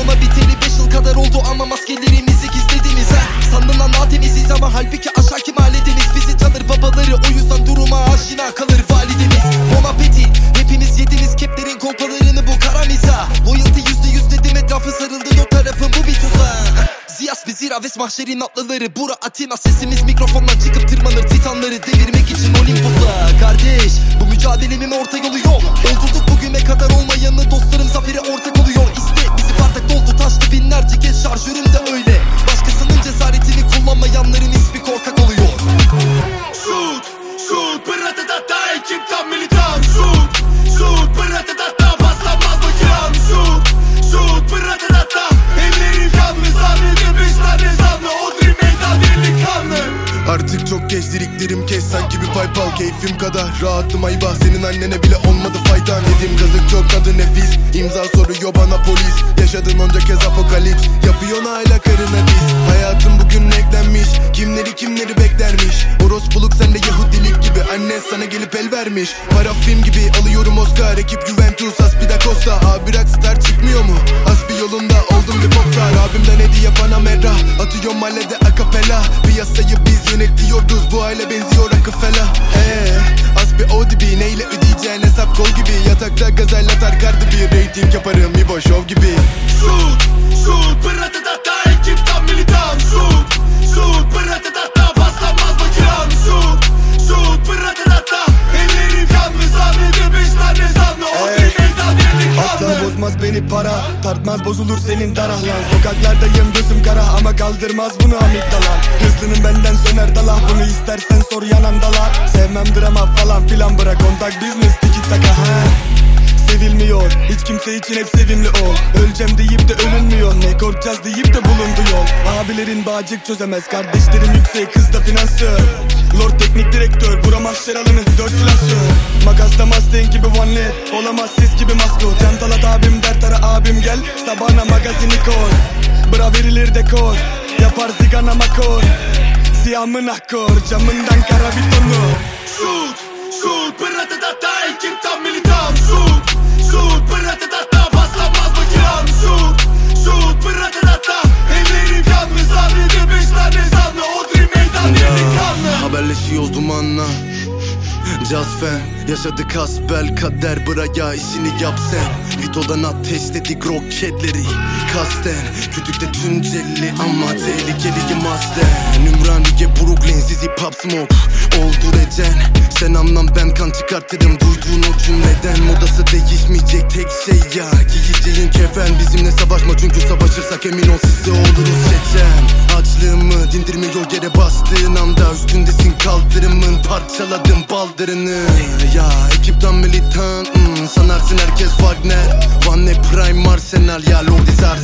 korona biteli 5 yıl kadar oldu ama maskelerimizi gizlediniz ha. Sandın lan temiziz ama halbuki aşağı kim aletiniz. Bizi tanır babaları, o yüzden duruma aşina kalır validemiz. Bon appetit, hepiniz yediniz keplerin kolpalarını bu kara miza. Loyalty %100 dedim, etrafı sarıldı yok tarafım bu bir tuzak. Ziyas bir ziraves mahşerin atlıları, bura Atina. Sesimiz mikrofondan çıkıp tırmanır titanları devirmek için Olympus'a. Kardeş bu mücadelenin orta yolu yok. Oldurduk bugüne kadar olmayanı, dostlarım zafere ortak oluyor. İste bizi bardak doldu taştı binlerce kez, şarjörüm de öyle. Başkasının cesaretini kullanmayanların ismi korkak oluyor. Shoot, shoot, pırratatata, ekip tam militan. Shoot, shoot, pırratatata, paslanmaz makinan. Shoot, shoot, pırratatata, ellerim kanlı, sahnede 5 tane zanlı, o dream meydan delikanlı. Artık çok geç, diriklerim kes sanki bir PayPal. Keyfim kadar rahatım ayba, senin annene bile olmadı faydan. Yedim kazık çok tadı nefis, imza soruyor bana polis. Yaşadın onca kez apokalips, yapıyorsun hala karına diz. Hayatım bugün eklenmiş, kimleri beklermiş. Orospuluk sende Yahudilik gibi, annen sana gelip el vermiş. Para film gibi alıyorum Oscar, ekip Juventus Aspida Costa. Abi rockstar çıkmıyor mu? Asbi yolunda oldum bir popstar. Abimden hediye Panamera, atıyorum mahallede akapela. Piyasayı biz yönetiyoruz, bu aile benziyor Rockefeller. Asbi ODB, neyle ödeyeceğin hesap kol gibi. Yatakta gazel atar kardı bir, rating yaparım İbo Show gibi. Shoot, shoot, pırratatata, ekip tam militan. Shoot, shoot, pırratatata, paslanmaz makinan. Shoot, shoot, pırratatata, ellerim kanlı, sahnede 5 tane zanlı, o dream meydan delikanlı. Asla bozmaz beni para, tartmaz bozulur senin darahlan. Sokaklardayım gözüm kara ama kaldırmaz bunu amigdalan. Hızlının benden söner dalah, bunu istersen sor yanan dalar. Sevmem drama falan filan, bırak kontak business tiki taka ha. Sevilmiyor hiç kimse için, hep sevimli ol. Öleceğim deyip de ölünmüyor, ne korkacağız deyip de bulundu yol. Abilerin bağcık çözemez, kardeşlerim yüksek, kız da finansör. Lord teknik direktör, bura mahşer alanı 4 silahşör. Makasla Mustang gibi one led, olamaz ses gibi maskot. Cantalat abim dert ara abim gel, sabahına magazini koy. Bra verilir dekor, yapar zigana makor. Siyahımın akkor, camından kara bitonu. Shoot, shoot, pırratatata, ekip tam militan. Shoot, shoot, pırratatata, paslanmaz makinan. Shoot, shoot, pırratatata, ellerim kanlı, sahnede 5 tane zanlı, o dream meydan delikanlı. Haberleşiyoruz dumanla, Casfen yaşadık hasbel kader, bıraya işini yap sen. Vito'dan ateşledik roketleri kasten. Kütükte Tunceli ama tehlikeliyim aslen. Ümraniye Brooklyn Zizi Pop Smoke oldu recen. Sen anlam ben kan çıkartırım duyduğun o cümleden. Modası değişmeyecek tek şey ya, giyeceğin kefen. Bizimle savaşma çünkü savaşırsak emin ol size oluruz çeçen. Açlığımı dindirmiyor yere bastığın anda, üstündesin kaldırımın, parçaladım baldırını. Ya ekipten militan, sanarsın herkes Wagner. One Prime Arsenal ya Lordis